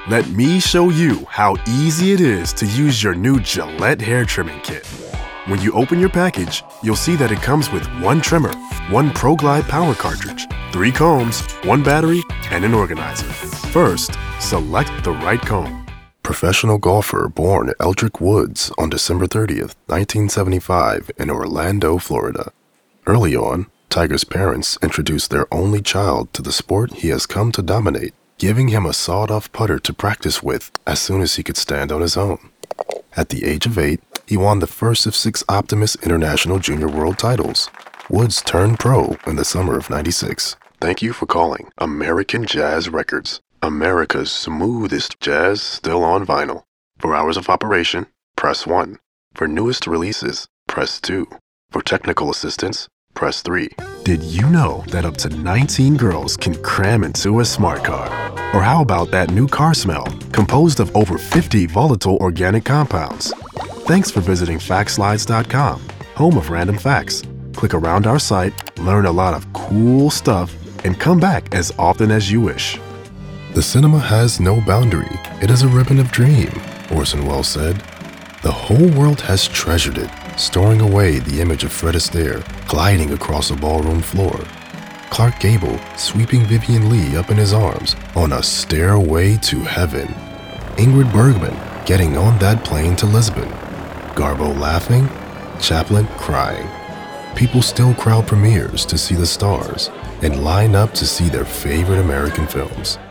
Let me show you how easy it is to use your new Gillette hair trimming kit. When you open your package, you'll see that it comes with one trimmer, one ProGlide power cartridge, 3 combs, 1 battery, and an organizer. First, select the right comb. Professional golfer born Eldrick Woods on December 30th, 1975 in Orlando, Florida. Early on, Tiger's parents introduced their only child to the sport he has come to dominate, giving him a sawed-off putter to practice with as soon as he could stand on his own. At the age of 8, he won the first of 6 Optimus International Junior World titles. Woods turned pro in the summer of '96. Thank you for calling American Jazz Records, America's smoothest jazz still on vinyl. For hours of operation, press 1. For newest releases, press 2. For technical assistance, press 3. Did you know that up to 19 girls can cram into a smart car? Or how about that new car smell, composed of over 50 volatile organic compounds? Thanks for visiting FactSlides.com, home of random facts. Click around our site, learn a lot of cool stuff, and come back as often as you wish. The cinema has no boundary. It is a ribbon of dream, Orson Welles said. The whole world has treasured it, storing away the image of Fred Astaire gliding across a ballroom floor. Clark Gable sweeping Vivian Leigh up in his arms on a stairway to heaven. Ingrid Bergman getting on that plane to Lisbon. Garbo laughing, Chaplin crying. People still crowd premieres to see the stars and line up to see their favorite American films.